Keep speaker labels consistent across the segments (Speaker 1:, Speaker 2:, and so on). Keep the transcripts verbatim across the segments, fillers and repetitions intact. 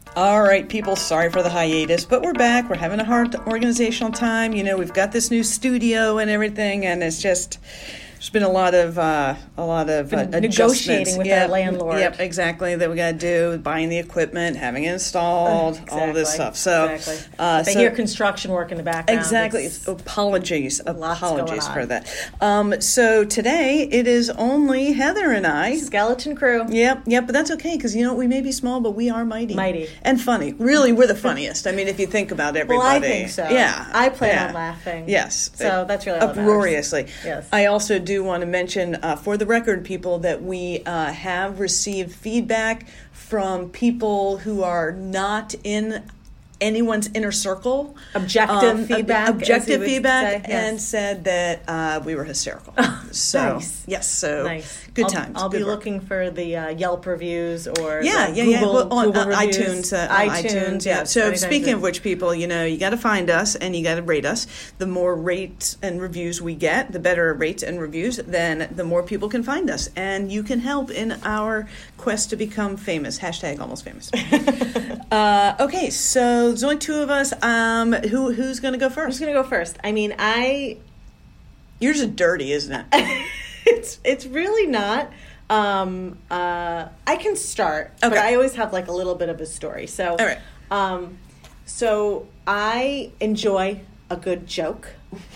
Speaker 1: All right, people, sorry for the hiatus, but we're back. We're having a hard organizational time. You know, we've got this new studio and everything, and it's just... There's been a lot of uh, a lot of uh,
Speaker 2: negotiating with
Speaker 1: yep.
Speaker 2: our landlord.
Speaker 1: Yep, exactly. That we got to do, buying the equipment, having it installed,
Speaker 2: exactly.
Speaker 1: all this stuff. So,
Speaker 2: exactly.
Speaker 1: uh,
Speaker 2: they
Speaker 1: so,
Speaker 2: hear construction work in the background.
Speaker 1: Exactly. It's, apologies, apologies
Speaker 2: for
Speaker 1: that. Um, so today it is only Heather and I.
Speaker 2: Skeleton crew.
Speaker 1: Yep, yep. But that's okay because you know we may be small, but we are mighty,
Speaker 2: mighty,
Speaker 1: and funny. Really, we're the funniest. I mean, if you think about everybody.
Speaker 2: Well, I think so.
Speaker 1: Yeah,
Speaker 2: I plan
Speaker 1: yeah.
Speaker 2: on laughing.
Speaker 1: Yes.
Speaker 2: So
Speaker 1: it,
Speaker 2: that's really all
Speaker 1: uproariously.
Speaker 2: Yes.
Speaker 1: I also do want to mention. Uh, for the record, people, that we uh, have received feedback from people who are not in anyone's inner circle.
Speaker 2: Objective
Speaker 1: um,
Speaker 2: feedback.
Speaker 1: Ob- objective feedback,
Speaker 2: say, yes.
Speaker 1: and said that uh, we were hysterical. So,
Speaker 2: nice.
Speaker 1: yes, so
Speaker 2: nice.
Speaker 1: good
Speaker 2: I'll,
Speaker 1: times.
Speaker 2: I'll
Speaker 1: good
Speaker 2: be
Speaker 1: work.
Speaker 2: looking for the uh, Yelp reviews or
Speaker 1: yeah,
Speaker 2: the
Speaker 1: yeah,
Speaker 2: Google,
Speaker 1: yeah. Well, on
Speaker 2: Google
Speaker 1: uh,
Speaker 2: reviews.
Speaker 1: iTunes, uh,
Speaker 2: iTunes,
Speaker 1: iTunes, yeah.
Speaker 2: yes,
Speaker 1: So speaking
Speaker 2: soon.
Speaker 1: of which, people, you know, you got to find us and you got to rate us. The more rates and reviews we get, the better rates and reviews, then the more people can find us, and you can help in our quest to become famous. Hashtag almost famous. uh, okay, so there's only two of us. Um, who who's going to go first?
Speaker 2: Who's going to go first? I mean, I.
Speaker 1: Yours is dirty, isn't it?
Speaker 2: It's it's really not. Um, uh, I can start,
Speaker 1: okay.
Speaker 2: but I always have like a little bit of a story. So,
Speaker 1: all right.
Speaker 2: Um, so I enjoy a good joke,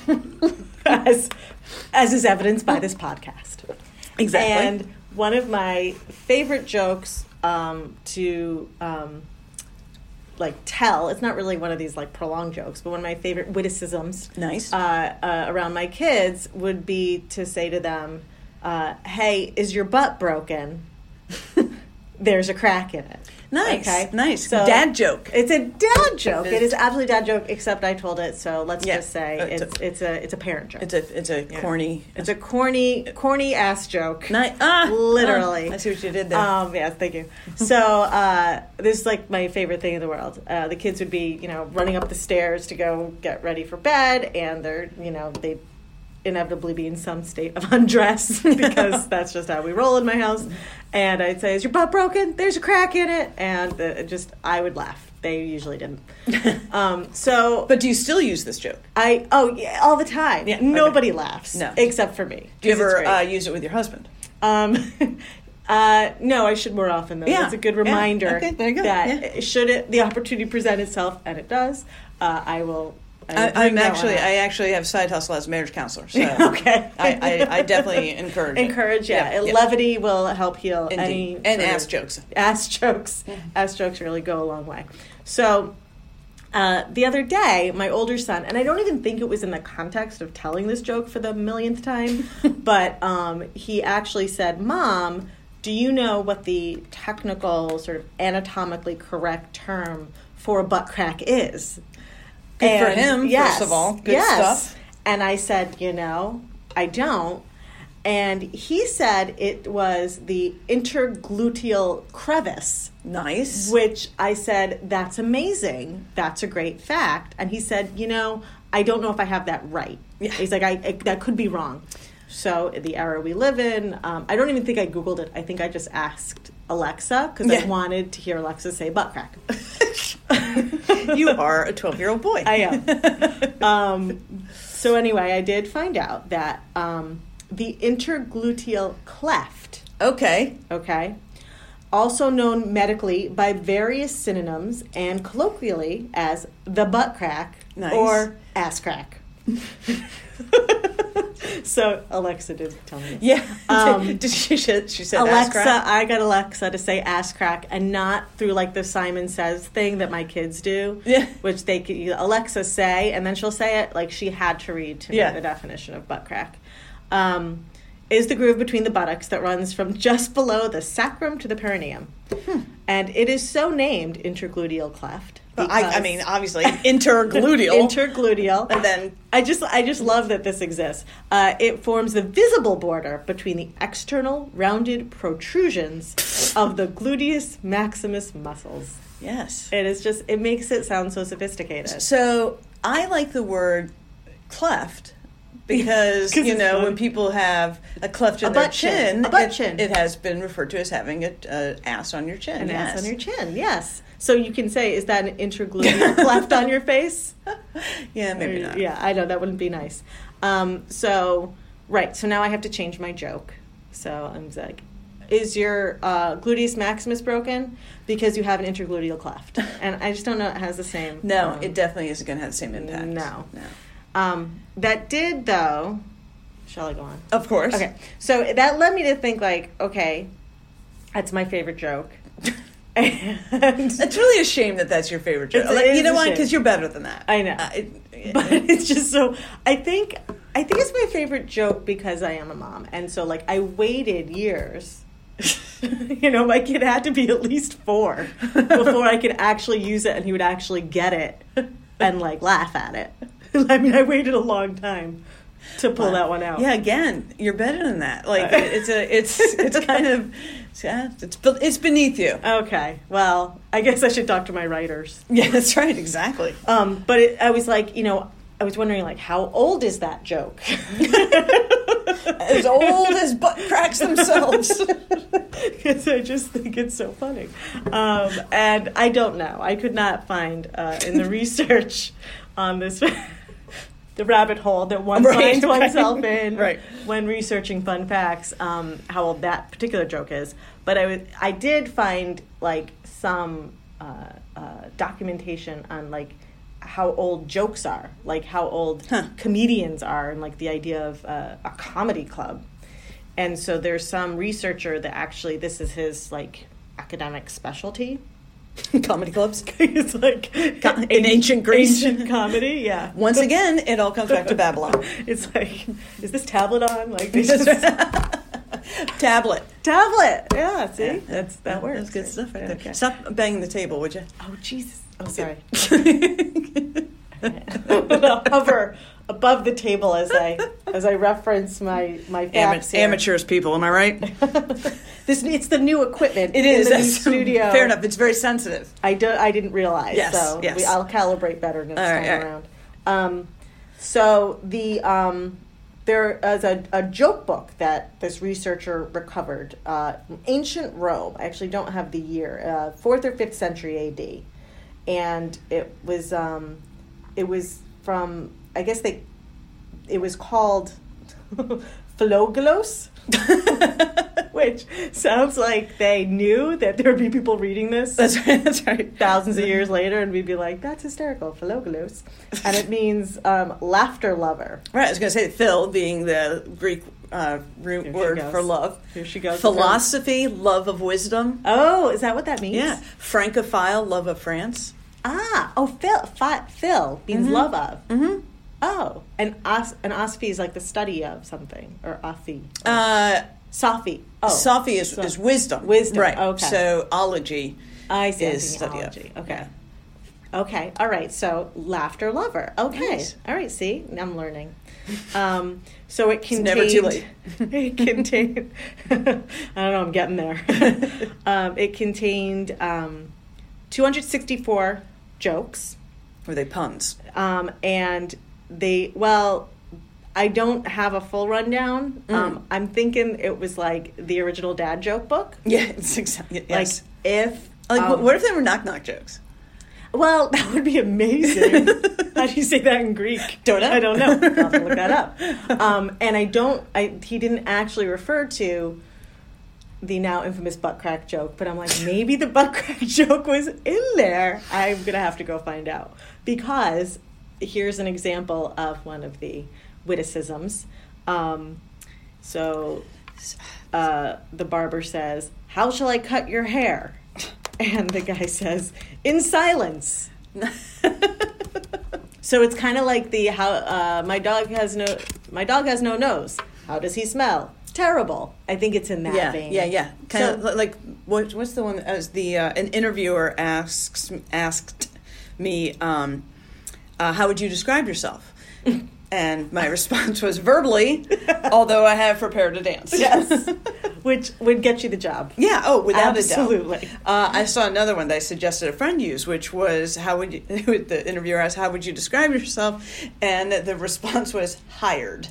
Speaker 2: as as is evidenced by this podcast.
Speaker 1: Exactly.
Speaker 2: And one of my favorite jokes um, to um, like tell. It's not really one of these like prolonged jokes, but one of my favorite witticisms.
Speaker 1: Nice.
Speaker 2: Uh, uh, around my kids would be to say to them, uh, "Hey, is your butt broken? There's a crack in it."
Speaker 1: Nice.
Speaker 2: Okay?
Speaker 1: Nice.
Speaker 2: So
Speaker 1: dad joke.
Speaker 2: It's a dad joke.
Speaker 1: It is,
Speaker 2: it is absolutely a dad joke, except I told it. So let's
Speaker 1: yeah.
Speaker 2: just say
Speaker 1: uh,
Speaker 2: it's it's a it's a parent joke.
Speaker 1: It's a it's a
Speaker 2: yeah.
Speaker 1: corny.
Speaker 2: It's a corny corny ass joke.
Speaker 1: Ni- ah,
Speaker 2: Literally.
Speaker 1: Oh, I see what you did there.
Speaker 2: Um, yes, thank you. So uh, this is like my favorite thing in the world. Uh, the kids would be, you know, running up the stairs to go get ready for bed, and they're, you know, they inevitably be in some state of undress because that's just how we roll in my house. And I'd say, "Is your butt broken? There's a crack in it." And uh, just I would laugh. They usually didn't. Um, so,
Speaker 1: but do you still use this joke?
Speaker 2: I oh yeah, all the time.
Speaker 1: Yeah,
Speaker 2: Nobody
Speaker 1: okay.
Speaker 2: laughs,
Speaker 1: no,
Speaker 2: except for me.
Speaker 1: Do you ever uh, use it with your husband?
Speaker 2: Um, uh, no, I should more often though.
Speaker 1: Yeah.
Speaker 2: It's a good reminder
Speaker 1: yeah. okay, there you go.
Speaker 2: that
Speaker 1: yeah.
Speaker 2: should it the opportunity present itself, and it does, uh, I will.
Speaker 1: I, I'm actually I actually have side hustle as a marriage counselor. So
Speaker 2: okay,
Speaker 1: I, I, I definitely encourage
Speaker 2: encourage.
Speaker 1: It.
Speaker 2: Yeah,
Speaker 1: yeah, yeah.
Speaker 2: levity will help heal
Speaker 1: Indeed.
Speaker 2: any
Speaker 1: and
Speaker 2: sort
Speaker 1: ass
Speaker 2: of,
Speaker 1: jokes.
Speaker 2: Ass jokes,
Speaker 1: yeah.
Speaker 2: ass jokes really go a long way. So. Uh, the other day, my older son, and I don't even think it was in the context of telling this joke for the millionth time, but um, he actually said, "Mom, do you know what the technical, sort of anatomically correct term for a butt crack is?"
Speaker 1: Good
Speaker 2: and,
Speaker 1: for him,
Speaker 2: yes,
Speaker 1: first of all. Good
Speaker 2: yes.
Speaker 1: stuff.
Speaker 2: And I said, you know, I don't. And he said it was the intergluteal crevice.
Speaker 1: Nice.
Speaker 2: Which I said, that's amazing. That's a great fact. And he said, you know, I don't know if I have that right.
Speaker 1: Yeah.
Speaker 2: He's like, I, I that could be wrong. So the era we live in, um, I don't even think I Googled it. I think I just asked Alexa because
Speaker 1: yeah.
Speaker 2: I wanted to hear Alexa say butt crack.
Speaker 1: You are a twelve-year-old boy.
Speaker 2: I am. um, so anyway, I did find out that um, the intergluteal cleft.
Speaker 1: Okay.
Speaker 2: Okay. Also known medically by various synonyms and colloquially as the butt crack
Speaker 1: nice.
Speaker 2: Or ass crack. So Alexa did tell me.
Speaker 1: Yeah.
Speaker 2: Um,
Speaker 1: did she, she, she said
Speaker 2: Alexa,
Speaker 1: ass crack?
Speaker 2: I got Alexa to say ass crack and not through like the Simon Says thing that my kids do.
Speaker 1: Yeah.
Speaker 2: Which they could Alexa say and then she'll say it like she had to read to me
Speaker 1: yeah.
Speaker 2: the definition of butt crack. Um, is the groove between the buttocks that runs from just below the sacrum to the perineum. Hmm. And it is so named intergluteal cleft.
Speaker 1: I, I mean, obviously, intergluteal.
Speaker 2: Intergluteal.
Speaker 1: And then...
Speaker 2: I just I just love that this exists. Uh, it forms the visible border between the external rounded protrusions of the gluteus maximus muscles.
Speaker 1: Yes.
Speaker 2: It is just, it makes it sound so sophisticated.
Speaker 1: So, I like the word cleft. Because, you know, fun. When people have a cleft in
Speaker 2: a
Speaker 1: their
Speaker 2: chin,
Speaker 1: chin,
Speaker 2: a butt
Speaker 1: it,
Speaker 2: chin.
Speaker 1: it has been referred to as having an uh, ass on your chin.
Speaker 2: An
Speaker 1: yes.
Speaker 2: ass on your chin, yes. So you can say, is that an intergluteal cleft on your face?
Speaker 1: Yeah, maybe
Speaker 2: Or-
Speaker 1: not.
Speaker 2: Yeah, I know, that wouldn't be nice. Um, so, right, so now I have to change my joke. So I'm like, is your uh, gluteus maximus broken? Because you have an intergluteal cleft. And I just don't know it has the same.
Speaker 1: No,
Speaker 2: um,
Speaker 1: it definitely isn't going to have the same impact.
Speaker 2: No.
Speaker 1: No.
Speaker 2: Um, that did, though. Shall I go on?
Speaker 1: Of course.
Speaker 2: Okay, so that led me to think, like, okay, that's my favorite joke. And
Speaker 1: It's really a shame that that's your favorite joke.
Speaker 2: It's-
Speaker 1: Like,
Speaker 2: it
Speaker 1: you
Speaker 2: is
Speaker 1: know
Speaker 2: a
Speaker 1: why?
Speaker 2: shame.
Speaker 1: Because you're better than that.
Speaker 2: I know.
Speaker 1: Uh, it,
Speaker 2: But it's just so, I think, I think it's my favorite joke because I am a mom. And so, like, I waited years. You know, my kid had to be at least four before I could actually use it and he would actually get it and, like, laugh at it. I mean, I waited a long time to pull that one out.
Speaker 1: Yeah, again, you're better than that. Like it's a, it's, it's kind of, yeah, it's, it's beneath you.
Speaker 2: Okay. Well, I guess I should talk to my writers.
Speaker 1: Yeah, that's right. Exactly.
Speaker 2: Um, but it, I was like, you know, I was wondering, like, how old is that joke?
Speaker 1: As old as butt cracks themselves.
Speaker 2: Because I just think it's so funny. Um, and I don't know. I could not find uh, in the research on this the rabbit hole that one
Speaker 1: Right,
Speaker 2: finds
Speaker 1: right.
Speaker 2: oneself in
Speaker 1: Right.
Speaker 2: when researching fun facts, um, how old that particular joke is. But I, was, I did find, like, some uh, uh, documentation on, like, how old jokes are, like how old
Speaker 1: Huh.
Speaker 2: comedians are, and like the idea of uh, a comedy club. And so there's some researcher that actually, this is his, like, academic specialty.
Speaker 1: Comedy clubs.
Speaker 2: It's like
Speaker 1: Co- in ancient Greece.
Speaker 2: ancient comedy, yeah.
Speaker 1: Once again, it all comes back to Babylon.
Speaker 2: It's like, is this tablet on? Like, they just,
Speaker 1: Tablet.
Speaker 2: tablet. Yeah, see,
Speaker 1: Yeah,
Speaker 2: that's that works.
Speaker 1: That's good stuff right there.
Speaker 2: Okay.
Speaker 1: Stop banging the table, would you?
Speaker 2: Oh Jesus! Oh, sorry. I'll hover above the table as I as I reference my my facts
Speaker 1: Ama-
Speaker 2: here.
Speaker 1: amateurs, people. Am I right?
Speaker 2: This it's the new equipment.
Speaker 1: It
Speaker 2: in
Speaker 1: is.
Speaker 2: the new
Speaker 1: That's
Speaker 2: studio.
Speaker 1: Fair enough. It's very sensitive.
Speaker 2: I do, I didn't realize.
Speaker 1: Yes,
Speaker 2: So
Speaker 1: yes.
Speaker 2: we, I'll calibrate better next
Speaker 1: All right,
Speaker 2: time
Speaker 1: all right.
Speaker 2: around. Um, so the um, there is a, a joke book that this researcher recovered uh, in ancient Rome. I actually don't have the year, uh, fourth or fifth century A D, and it was um, it was from, I guess they it was called Philoglos. Which sounds like they knew that there would be people reading this
Speaker 1: That's right. That's right.
Speaker 2: thousands of years later, and we'd be like, that's hysterical, Philoglos. And it means um, laughter lover.
Speaker 1: Right. I was going to say Phil being the Greek uh, root
Speaker 2: Here she
Speaker 1: word
Speaker 2: goes.
Speaker 1: for love.
Speaker 2: Here she goes.
Speaker 1: Philosophy, love of wisdom.
Speaker 2: Oh, is that what that means?
Speaker 1: Yeah. Francophile, love of France.
Speaker 2: Ah, oh, Phil, fi, Phil means
Speaker 1: Mhm.
Speaker 2: love of.
Speaker 1: Mm-hmm.
Speaker 2: Oh, and os, an osophy is like the study of something, or ophi.
Speaker 1: Uh,
Speaker 2: Sophy. Oh,
Speaker 1: Sophy is,
Speaker 2: so-
Speaker 1: is wisdom.
Speaker 2: Wisdom,
Speaker 1: Right.
Speaker 2: okay.
Speaker 1: So ology
Speaker 2: I see.
Speaker 1: is
Speaker 2: I'm thinking
Speaker 1: study
Speaker 2: ology.
Speaker 1: of.
Speaker 2: Okay. Okay. All right. So laughter lover. Okay.
Speaker 1: Nice.
Speaker 2: All right. See, I'm learning. Um, so it
Speaker 1: It's
Speaker 2: contained.
Speaker 1: never too late.
Speaker 2: It contained. I don't know. I'm getting there. um, it contained um, two hundred sixty-four jokes,
Speaker 1: Were they puns?
Speaker 2: um, and they well. I don't have a full rundown.
Speaker 1: Mm.
Speaker 2: Um, I'm thinking it was like the original dad joke book.
Speaker 1: Yeah, it's exactly. Yes.
Speaker 2: Like if
Speaker 1: Like,
Speaker 2: um,
Speaker 1: what if they were knock knock jokes?
Speaker 2: Well, that would be amazing. How do you say that in Greek?
Speaker 1: Don't know.
Speaker 2: I don't know. I'll have to look that up. Um, and I don't. I he didn't actually refer to the now infamous butt crack joke, but I'm like, maybe the butt crack joke was in there. I'm gonna have to go find out, because here's an example of one of the witticisms. Um, so uh, the barber says, "How shall I cut your hair?" And the guy says, "In silence." So it's kind of like the how uh, my dog has no my dog has no nose. How does he smell? Terrible. I think it's in that
Speaker 1: Yeah,
Speaker 2: vein.
Speaker 1: yeah, yeah. Kind
Speaker 2: So-
Speaker 1: of like what? What's the one? As the uh, an interviewer asks asked me, um, uh, "How would you describe yourself?" And my response was verbally, although I have prepared a dance.
Speaker 2: Yes, which would get you the job.
Speaker 1: Yeah. Oh, without
Speaker 2: Absolutely.
Speaker 1: a doubt. Uh, I saw another one that I suggested a friend use, which was, "How would you?" The interviewer asked, "How would you describe yourself?" And the response was, "Hired."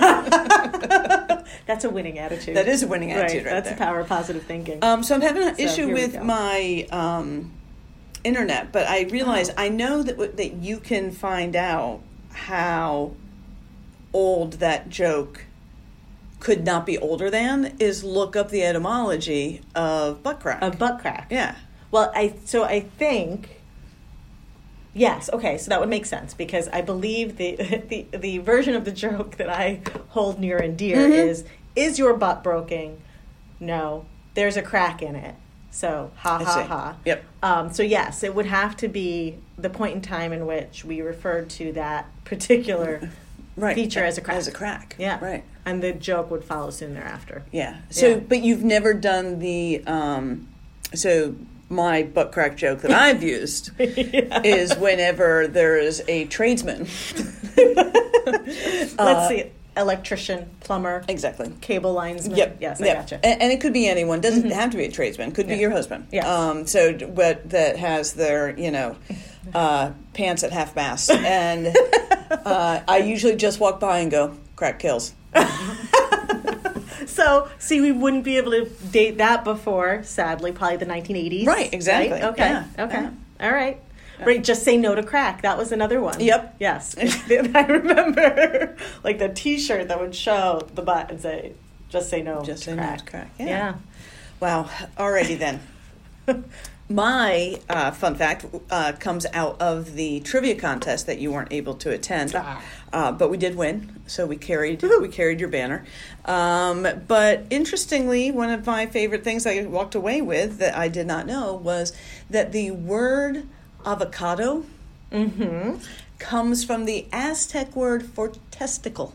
Speaker 2: That's a winning attitude.
Speaker 1: That is a winning attitude, right,
Speaker 2: That's
Speaker 1: there.
Speaker 2: the power of positive thinking.
Speaker 1: Um, so I'm having an
Speaker 2: So,
Speaker 1: issue
Speaker 2: here we
Speaker 1: with
Speaker 2: go.
Speaker 1: my um, internet, but I realize
Speaker 2: Oh.
Speaker 1: I know that w- that you can find out how old that joke could not be older than is look up the etymology of butt crack.
Speaker 2: A butt crack.
Speaker 1: yeah.
Speaker 2: Well, I so I think yes. Okay, so that would make sense because I believe the the the version of the joke that I hold near and dear
Speaker 1: Mhm.
Speaker 2: is is your butt broken? No, there's a crack in it. So ha
Speaker 1: I
Speaker 2: ha
Speaker 1: see.
Speaker 2: ha.
Speaker 1: Yep.
Speaker 2: Um, so yes, it would have to be the point in time in which we referred to that particular
Speaker 1: Right.
Speaker 2: feature as a crack.
Speaker 1: As a crack.
Speaker 2: Yeah.
Speaker 1: Right.
Speaker 2: And the joke would follow soon thereafter.
Speaker 1: Yeah. So,
Speaker 2: Yeah.
Speaker 1: but you've never done the, um, so my butt crack joke that I've used
Speaker 2: Yeah.
Speaker 1: is whenever there is a tradesman.
Speaker 2: Let's
Speaker 1: Uh,
Speaker 2: see, electrician, plumber,
Speaker 1: Exactly.
Speaker 2: cable linesman.
Speaker 1: Yep.
Speaker 2: Yes, I
Speaker 1: yep.
Speaker 2: gotcha.
Speaker 1: And, and it could be anyone. Doesn't have to be a tradesman. Could be
Speaker 2: Yeah.
Speaker 1: your husband.
Speaker 2: Yes.
Speaker 1: Um. So, but that has their, you know, uh, pants at half mast, and uh, I usually just walk by and go, "Crack kills."
Speaker 2: So, see, we wouldn't be able to date that before, sadly, probably the nineteen eighties.
Speaker 1: Right, exactly.
Speaker 2: Right? Okay,
Speaker 1: Yeah,
Speaker 2: okay.
Speaker 1: yeah.
Speaker 2: All right. Right, just say no to crack. That was another one.
Speaker 1: Yep.
Speaker 2: Yes. I remember, like, the T-shirt that would show the butt and say, just say no
Speaker 1: Just
Speaker 2: to
Speaker 1: say no
Speaker 2: crack.
Speaker 1: to crack.
Speaker 2: Yeah.
Speaker 1: Yeah. Wow. Alrighty then. My uh, fun fact uh, comes out of the trivia contest that you weren't able to attend,
Speaker 2: Ah.
Speaker 1: uh, but we did win, so we carried
Speaker 2: Woohoo.
Speaker 1: we carried your banner. Um, but interestingly, one of my favorite things I walked away with that I did not know was that the word avocado
Speaker 2: Mm-hmm.
Speaker 1: comes from the Aztec word for testicle.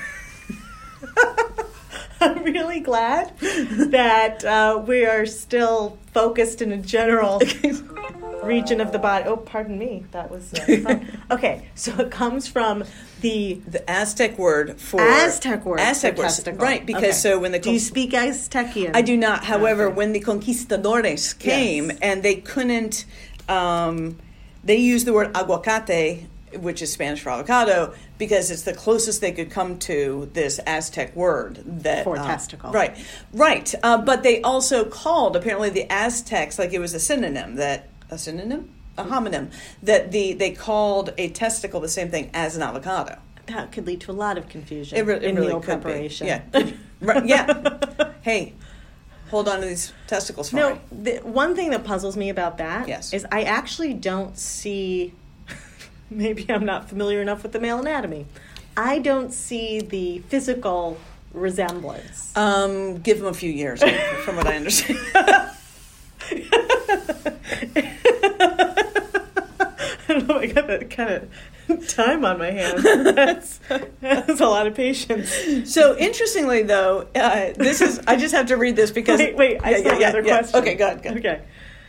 Speaker 2: I'm really glad that uh, we are still focused in a general region of the body. Oh, pardon me. That was uh, fun. Okay, so it comes from the
Speaker 1: The Aztec word for
Speaker 2: Aztec word
Speaker 1: Aztec
Speaker 2: for
Speaker 1: word,
Speaker 2: testicle.
Speaker 1: right? Because
Speaker 2: Okay.
Speaker 1: so when the
Speaker 2: Do you speak Aztecian?
Speaker 1: I do not. However,
Speaker 2: Okay.
Speaker 1: when the conquistadores came
Speaker 2: Yes.
Speaker 1: and they couldn't, um, they used the word aguacate, which is Spanish for avocado, because it's the closest they could come to this Aztec word that
Speaker 2: For
Speaker 1: um,
Speaker 2: testicle.
Speaker 1: Right, right. Uh, but they also called apparently the Aztecs like it was a synonym that a synonym a homonym that the they called a testicle the same thing as an avocado.
Speaker 2: That could lead to a lot of confusion
Speaker 1: It, re- it
Speaker 2: in
Speaker 1: really
Speaker 2: meal
Speaker 1: could
Speaker 2: preparation.
Speaker 1: be. Yeah, right, yeah. Hey, hold on to these testicles for
Speaker 2: No,
Speaker 1: me.
Speaker 2: the one thing that puzzles me about that
Speaker 1: Yes.
Speaker 2: is I actually don't see, maybe I'm not familiar enough with the male anatomy. I don't see the physical resemblance.
Speaker 1: Um, give them a few years, from what I understand.
Speaker 2: I don't know, I got that kind of time on my hands. That's, that's a lot of patience.
Speaker 1: So interestingly, though, uh, this is I just have to read this because
Speaker 2: Wait, wait, I
Speaker 1: Yeah,
Speaker 2: still
Speaker 1: yeah,
Speaker 2: have another
Speaker 1: yeah, yeah.
Speaker 2: question.
Speaker 1: Okay, go ahead, go ahead.
Speaker 2: Okay.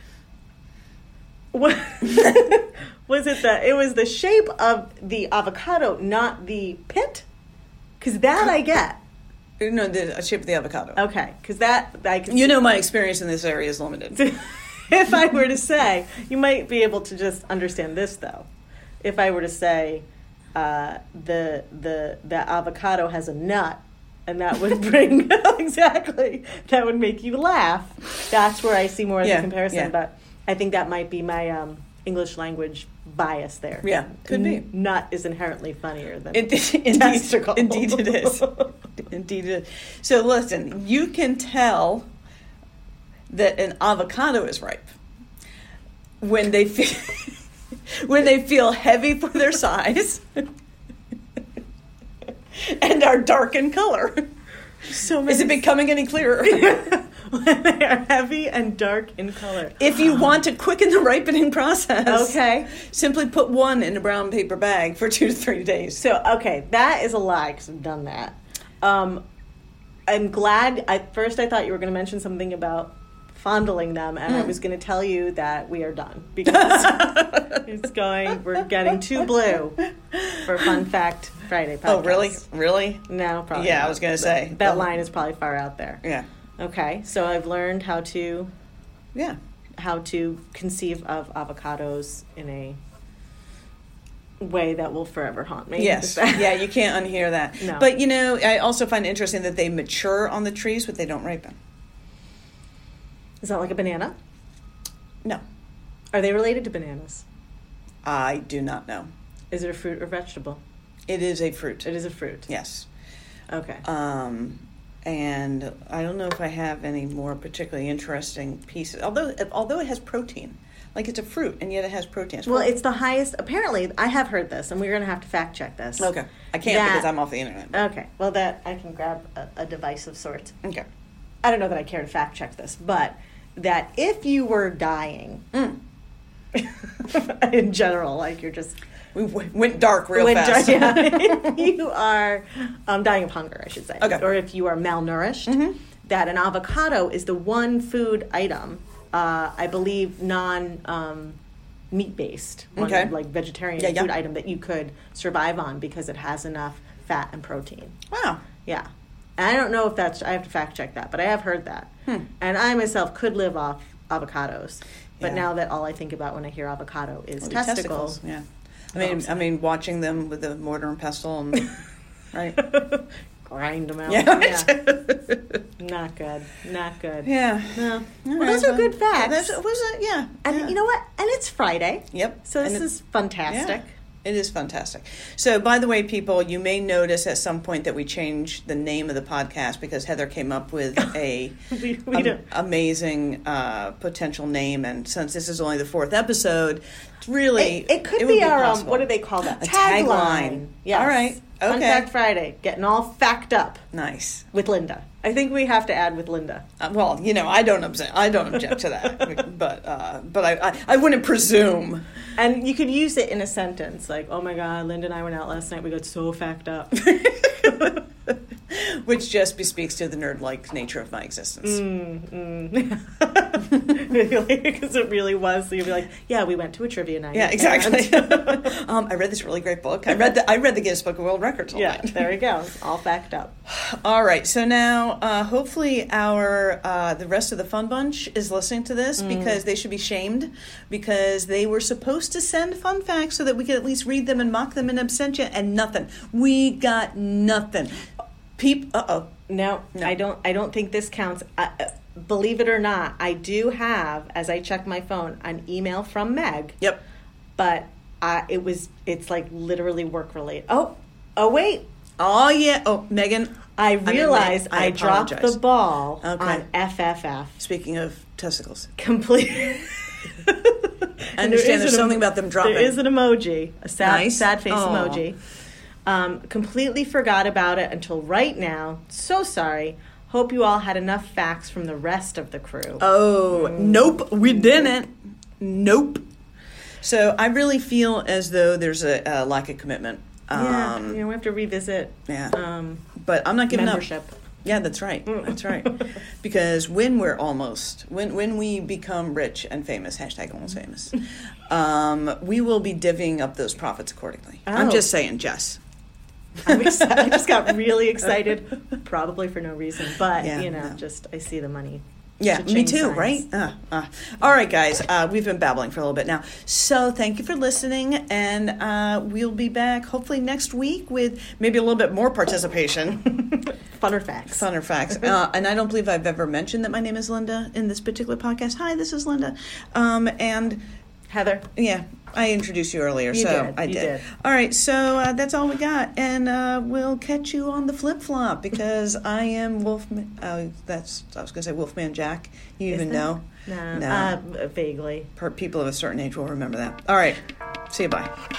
Speaker 2: What was it? The it was the shape of the avocado, not the pit, because that I get.
Speaker 1: No, the shape of the avocado.
Speaker 2: Okay, because that I can.
Speaker 1: You know, my experience in this area is limited.
Speaker 2: If I were to say, you might be able to just understand this though. If I were to say, uh, the the the avocado has a nut, and that would bring exactly that would make you laugh. That's where I see more of
Speaker 1: Yeah,
Speaker 2: the comparison.
Speaker 1: yeah.
Speaker 2: But I think that might be my um, English language bias there.
Speaker 1: Yeah, could be.
Speaker 2: N- Nut is inherently funnier than
Speaker 1: It, indeed,
Speaker 2: testicle.
Speaker 1: indeed it is. Indeed it is. So listen, you can tell that an avocado is ripe when they feel when they feel heavy for their size and are dark in color.
Speaker 2: So
Speaker 1: Is it
Speaker 2: many-
Speaker 1: becoming any clearer?
Speaker 2: when they are heavy and dark in color.
Speaker 1: If you want to quicken the ripening process,
Speaker 2: Okay.
Speaker 1: simply put one in a brown paper bag for two to three days.
Speaker 2: So, okay, that is a lie because I've done that. Um, I'm glad. At first, I thought you were going to mention something about fondling them, and I was going to tell you that we are done because it's going. We're getting too blue for Fun Fact Friday podcast.
Speaker 1: Oh, really? Really?
Speaker 2: No, probably.
Speaker 1: Yeah, I
Speaker 2: not.
Speaker 1: was gonna say.
Speaker 2: that
Speaker 1: Oh.
Speaker 2: line is probably far out there.
Speaker 1: Yeah.
Speaker 2: Okay, so I've learned how to
Speaker 1: Yeah.
Speaker 2: how to conceive of avocados in a way that will forever haunt me.
Speaker 1: Yes. Yeah, you can't unhear that.
Speaker 2: No.
Speaker 1: But, you know, I also find it interesting that they mature on the trees, but they don't ripen.
Speaker 2: Is that like a banana?
Speaker 1: No.
Speaker 2: Are they related to bananas?
Speaker 1: I do not know.
Speaker 2: Is it a fruit or vegetable?
Speaker 1: It is a fruit.
Speaker 2: It is a fruit.
Speaker 1: Yes.
Speaker 2: Okay.
Speaker 1: Um, and I don't know if I have any more particularly interesting pieces. Although, although it has protein, like it's a fruit, and yet it has protein.
Speaker 2: Well, it's the highest. Apparently, I have heard this, and we're going to have to fact check this.
Speaker 1: Okay. I can't
Speaker 2: that,
Speaker 1: because I'm off the internet.
Speaker 2: Okay. Well, that I can grab a, a device of sorts.
Speaker 1: Okay.
Speaker 2: I don't know that I care to fact check this, but that if you were dying,
Speaker 1: mm.
Speaker 2: in general, like you're just.
Speaker 1: We w- went dark real
Speaker 2: went
Speaker 1: fast.
Speaker 2: Dark, yeah. If you are um, dying of hunger, I should say.
Speaker 1: Okay.
Speaker 2: Or if you are malnourished,
Speaker 1: mm-hmm.
Speaker 2: that an avocado is the one food item, uh, I believe, non um, meat based,
Speaker 1: okay.
Speaker 2: like vegetarian
Speaker 1: yeah, yeah.
Speaker 2: food item that you could survive on because it has enough fat and protein.
Speaker 1: Wow.
Speaker 2: Yeah. And I don't know if that's, I have to fact check that, but I have heard that.
Speaker 1: Hmm.
Speaker 2: And I myself could live off avocados. But
Speaker 1: yeah.
Speaker 2: now that all I think about when I hear avocado is
Speaker 1: well,
Speaker 2: testicles.
Speaker 1: testicles. Yeah. I mean, I mean, watching them with the mortar and pestle, and right,
Speaker 2: grind them out.
Speaker 1: Yeah,
Speaker 2: yeah. Not good. Not good.
Speaker 1: Yeah.
Speaker 2: No.
Speaker 1: All
Speaker 2: Well,
Speaker 1: right,
Speaker 2: those are
Speaker 1: well,
Speaker 2: good facts.
Speaker 1: That was it. Yeah.
Speaker 2: And
Speaker 1: yeah.
Speaker 2: you know what? And it's Friday.
Speaker 1: Yep.
Speaker 2: So this
Speaker 1: and
Speaker 2: is fantastic.
Speaker 1: Yeah. It is fantastic. So, by the way, people, you may notice at some point that we changed the name of the podcast because Heather came up with a
Speaker 2: we, we
Speaker 1: am-
Speaker 2: don't.
Speaker 1: amazing uh, potential name, and since this is only the fourth episode, it's really
Speaker 2: It, it could
Speaker 1: it
Speaker 2: be,
Speaker 1: would be
Speaker 2: our um,
Speaker 1: possible.
Speaker 2: what do they call that?
Speaker 1: A
Speaker 2: Tagline.
Speaker 1: tagline.
Speaker 2: Yes.
Speaker 1: All right.
Speaker 2: Fun
Speaker 1: Okay.
Speaker 2: Fact Friday. Getting all fact up
Speaker 1: Nice.
Speaker 2: with Linda. I think we have to add with Linda.
Speaker 1: Uh, well, you know, I don't object. I don't object to that, but uh, but I, I I wouldn't presume.
Speaker 2: And you could use it in a sentence like, "Oh my God, Linda and I went out last night. We got so fact up."
Speaker 1: Which just bespeaks to the nerd-like nature of my existence.
Speaker 2: Mm, mm. Because it really was. So you'd be like, "Yeah, we went to a trivia night."
Speaker 1: Yeah, exactly.
Speaker 2: And-
Speaker 1: um, I read this really great book. I read the I read the Guinness Book of World Records. All
Speaker 2: yeah,
Speaker 1: night.
Speaker 2: there we go. All fact up.
Speaker 1: All right. So now, uh, hopefully, our uh, the rest of the fun bunch is listening to this
Speaker 2: Mm.
Speaker 1: because they should be shamed because they were supposed to send fun facts so that we could at least read them and mock them in absentia, and nothing. We got nothing. Peep. Uh oh.
Speaker 2: No,
Speaker 1: No.
Speaker 2: I don't. I don't think this counts. I, uh, believe it or not, I do have, as I check my phone, an email from Meg.
Speaker 1: Yep.
Speaker 2: But uh, it was. It's like literally work related. Oh, oh wait.
Speaker 1: Oh yeah. Oh, Megan.
Speaker 2: I
Speaker 1: mean,
Speaker 2: realized
Speaker 1: I
Speaker 2: I, dropped
Speaker 1: apologize.
Speaker 2: the ball
Speaker 1: Okay.
Speaker 2: on F F F.
Speaker 1: Speaking of testicles,
Speaker 2: Complete.
Speaker 1: I understand there's something about them dropping.
Speaker 2: There is an emoji, a sad,
Speaker 1: Nice.
Speaker 2: sad face
Speaker 1: Aw.
Speaker 2: emoji. Um, completely forgot about it until right now. So sorry. Hope you all had enough facts from the rest of the crew.
Speaker 1: Oh, nope, we didn't. Nope. So I really feel as though there's a, a lack of commitment.
Speaker 2: yeah,
Speaker 1: Um,
Speaker 2: you know, we have to revisit
Speaker 1: yeah.
Speaker 2: um,
Speaker 1: But I'm not giving
Speaker 2: membership.
Speaker 1: up. Yeah, that's right. That's right. Because when we're almost, when when we become rich and famous, hashtag almost famous, um, we will be divvying up those profits accordingly. I'm
Speaker 2: Oh.
Speaker 1: just saying, Jess.
Speaker 2: I'm excited. I just got really excited, probably for no reason, but
Speaker 1: Yeah,
Speaker 2: you know,
Speaker 1: no.
Speaker 2: just I see the money.
Speaker 1: Yeah,
Speaker 2: Cha-ching
Speaker 1: me too,
Speaker 2: signs.
Speaker 1: right? Uh, uh. All right, guys. Uh, we've been babbling for a little bit now. So thank you for listening, and uh, we'll be back hopefully next week with maybe a little bit more participation.
Speaker 2: Funner facts.
Speaker 1: Funner facts. Uh, and I don't believe I've ever mentioned that my name is Linda in this particular podcast. Hi, this is Linda. Um, and
Speaker 2: Heather.
Speaker 1: yeah, I introduced you earlier,
Speaker 2: You
Speaker 1: so
Speaker 2: did,
Speaker 1: I
Speaker 2: you
Speaker 1: did.
Speaker 2: did.
Speaker 1: All right, so uh, that's all we got, and uh, we'll catch you on the flip flop because I am Wolfman. Uh, that's I was going to say Wolfman Jack. You
Speaker 2: Is
Speaker 1: even
Speaker 2: that?
Speaker 1: know?
Speaker 2: No,
Speaker 1: No.
Speaker 2: Uh, vaguely.
Speaker 1: Per- people of a certain age will remember that. All right, see you. Bye.